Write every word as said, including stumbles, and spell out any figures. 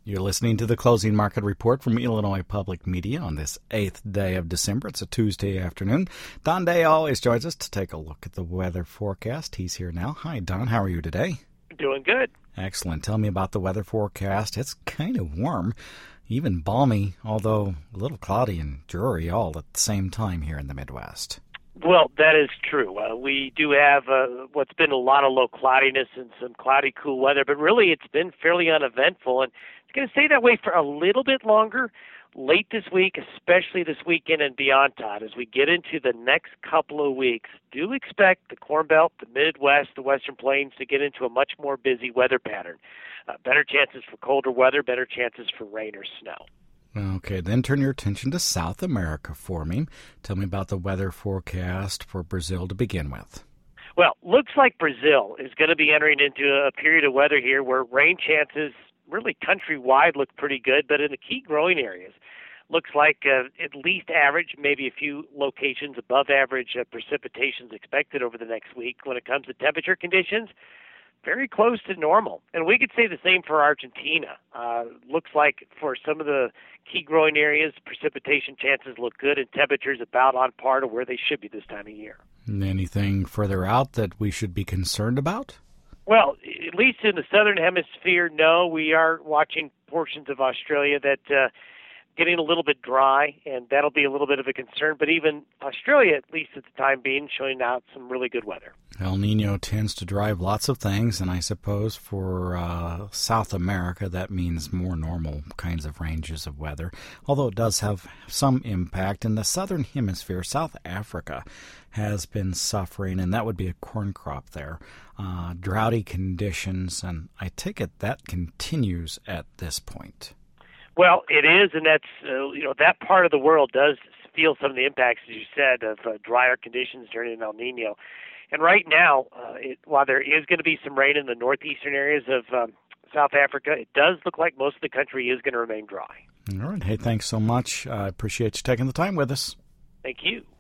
You're listening to the Closing Market Report from Illinois Public Media on this eighth day of December. It's a Tuesday afternoon. Don Day always joins us to take a look at the weather forecast. He's here now. Hi, Don. How are you today? Doing good. Excellent. Tell me about the weather forecast. It's kind of warm, even balmy, although a little cloudy and dreary all at the same time here in the Midwest. Well, that is true. Uh, we do have uh, what's been a lot of low cloudiness and some cloudy, cool weather, but really it's been fairly uneventful, and it's going to stay that way for a little bit longer late this week, especially this weekend and beyond, Todd. As we get into the next couple of weeks, do expect the Corn Belt, the Midwest, the Western Plains to get into a much more busy weather pattern. Uh, better chances for colder weather, better chances for rain or snow. Okay, then turn your attention to South America for me. Tell me about the weather forecast for Brazil to begin with. Well, looks like Brazil is going to be entering into a period of weather here where rain chances really countrywide look pretty good, but in the key growing areas, looks like uh, at least average, maybe a few locations above average uh, precipitations expected over the next week. When it comes to temperature conditions, very close to normal. And we could say the same for Argentina. Uh, looks like for some of the key growing areas, precipitation chances look good and temperatures about on par to where they should be this time of year. Anything further out that we should be concerned about? Well, at least in the southern hemisphere, no. We are watching portions of Australia that uh, getting a little bit dry, and that'll be a little bit of a concern. But even Australia, at least at the time being, showing out some really good weather. El Nino tends to drive lots of things, and I suppose for uh, South America, that means more normal kinds of ranges of weather, although it does have some impact. In the southern hemisphere, South Africa has been suffering, and that would be a corn crop there. Uh, droughty conditions, and I take it that continues at this point. Well, it is, and that's, uh, you know, that part of the world does feel some of the impacts, as you said, of uh, drier conditions during an El Nino. And right now, uh, it, while there is going to be some rain in the northeastern areas of um, South Africa, it does look like most of the country is going to remain dry. All right. Hey, thanks so much. I uh, appreciate you taking the time with us. Thank you.